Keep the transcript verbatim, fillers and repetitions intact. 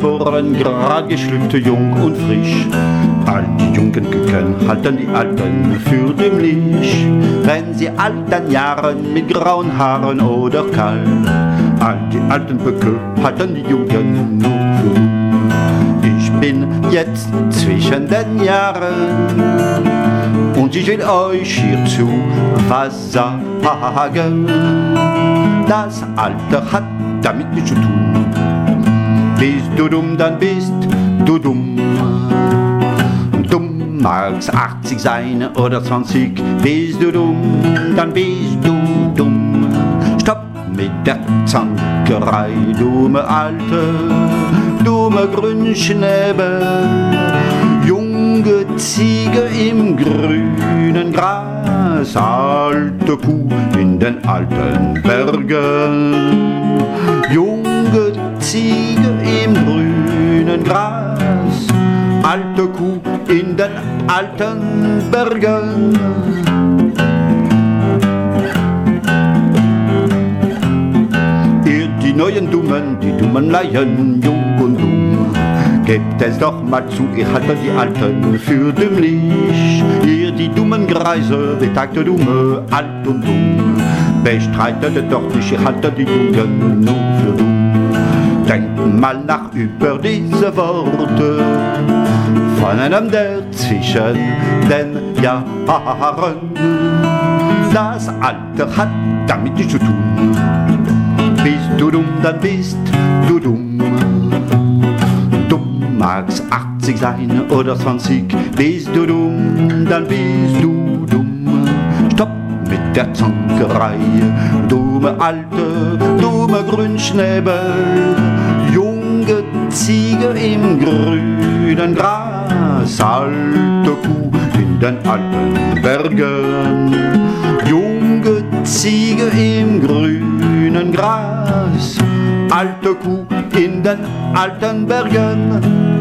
geboren, grad geschlüpft, jung und frisch. All die jungen Küken halten die Alten für dümmlich, wenn sie altern Jahren mit grauen Haaren oder kahl. All die alten Böcke halten die Jungen nur für dumm. Ich bin jetzt zwischen den Jahren und ich will euch hierzu was sagen. Das Alter hat damit nichts zu tun. Bist du dumm, dann bist du dumm. Dumm mag's achtzig sein oder zwanzig. Bist du dumm, dann bist du dumm. Stopp mit der Zankerei, dumme Alte, dumme Grünschnäbel, junge Ziege im grünen Gras, alte Kuh in den alten Bergen, junge Ziege im grünen Gras, alte Kuh in den alten Bergen. Ihr die neuen Dummen, die dummen Laien, jung und dumm, gebt es doch mal zu, ihr haltet die Alten für dümmlich. Ihr die dummen Greise, betagte Dumme, alt und dumm, bestreitet es doch nicht, ihr haltet die Jungen nur für dumm. Denkt mal nach über diese Worte von einem der zwischen den Jahren. Das Alter hat damit nichts zu tun. Bist du dumm, dann bist du dumm. Dumm mag's achtzig sein oder zwanzig. Bist du dumm, dann bist du dumm. Stopp mit der Zankerei, dumme Alte, dumme Grünschnäbel, junge Ziege im grünen Gras, alte Kuh in den alten Bergen, junge Ziege im grünen Gras, alte Kuh in den alten Bergen.